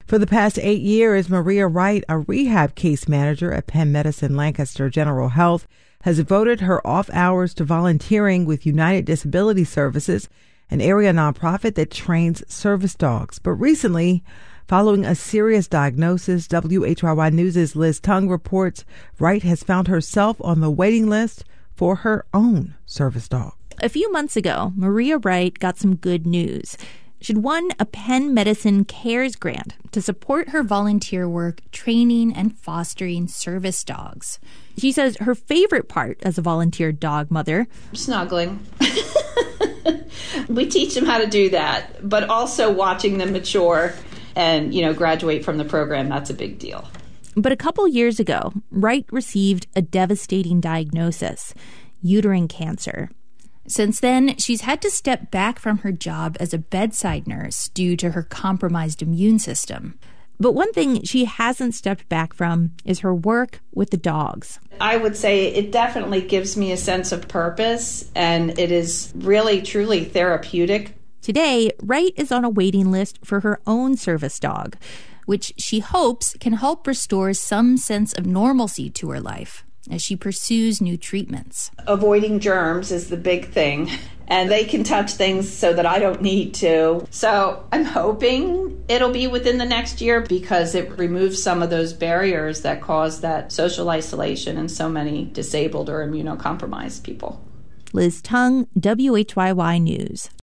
For the past 8 years, Maria Wright, a rehab case manager at Penn Medicine Lancaster General Health, has devoted her off hours to volunteering with United Disability Services, an area nonprofit that trains service dogs. But recently, following a serious diagnosis, WHYY News' Liz Tung reports Wright has found herself on the waiting list for her own service dog. A few months ago, Maria Wright got some good news. She'd won a Penn Medicine Cares grant to support her volunteer work training and fostering service dogs. She says her favorite part as a volunteer dog mother: snuggling. We teach them how to do that, but also watching them mature and, graduate from the program. That's a big deal. But a couple years ago, Wright received a devastating diagnosis: uterine cancer. Since then, she's had to step back from her job as a bedside nurse due to her compromised immune system. But one thing she hasn't stepped back from is her work with the dogs. I would say it definitely gives me a sense of purpose, and it is really, truly therapeutic. Today, Wright is on a waiting list for her own service dog, which she hopes can help restore some sense of normalcy to her life as she pursues new treatments. Avoiding germs is the big thing, and they can touch things so that I don't need to. So I'm hoping it'll be within the next year, because it removes some of those barriers that cause that social isolation in so many disabled or immunocompromised people. Liz Tung, WHYY News.